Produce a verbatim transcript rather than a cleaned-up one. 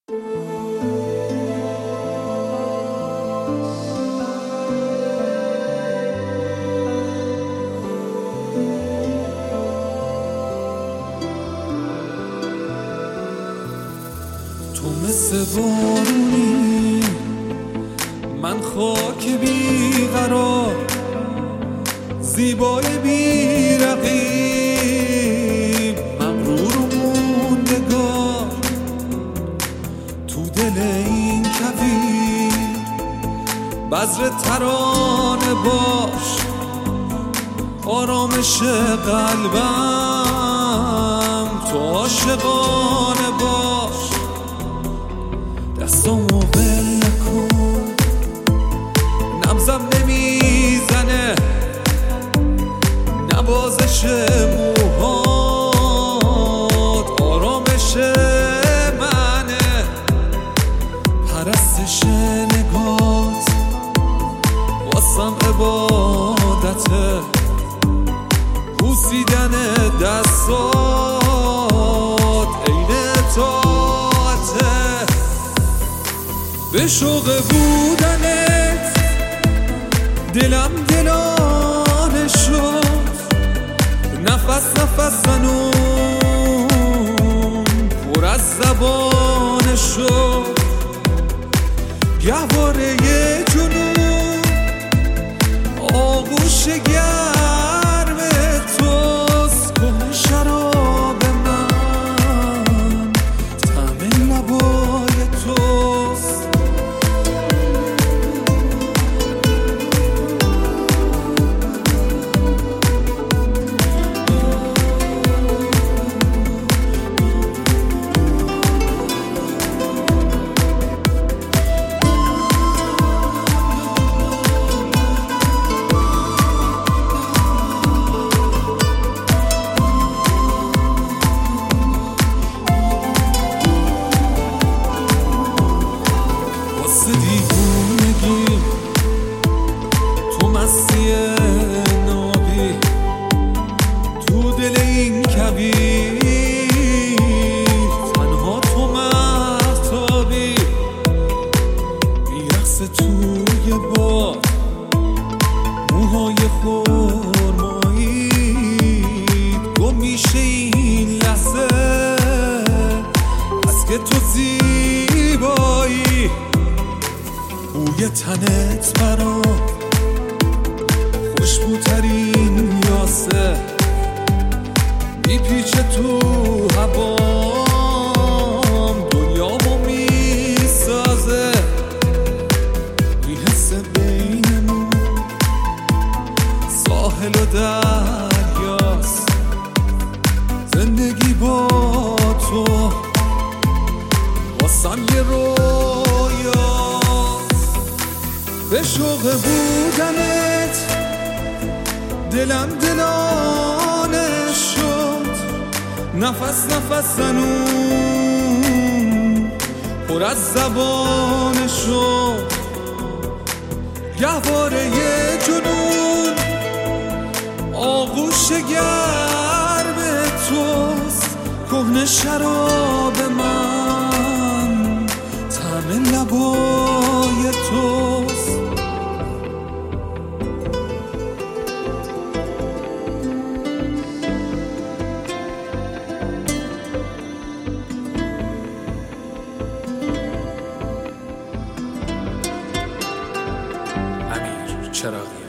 تو مثل بارونی، من خاک بیقرار، زیبای بیرقیب، مغرور و موندگار. تو دل این کویر بذر ترانه باش، آرامش قلبم تو عاشقانه باش. دستامو ول نکن، نبضم نمیزنه، نوازش موهات آرامش منه، پرستش نگات واسم عبادته، بوسیدن دستات عین طاعته. به شوق بودنت دلم دلانه شد، نفس نفس زنون پر از زبانه شد. گهواره جنون آغوش گرم توست، که شراب من طعم لبای توست. دیوونگی تو مستی نابی، تو دل این کویر تنها تو مهتابی. میرقص توی باد موهای خرمایی، گم میشه این لحظه از که تو زیبایی. بوی تنت برام خوشبوترین یاسه، میپیچه تو هوام دنیامو میسازه. این حس بینمون ساحل و دریاست، زندگی با تو واسم یه رویاست. به شوق بودنت دلم دلانه شد، نفس نفس زنون پر از زبانه شد. گهواره جنون آغوش گرم توست، کهنه شراب من طعم لبای توست. امیر چراغی.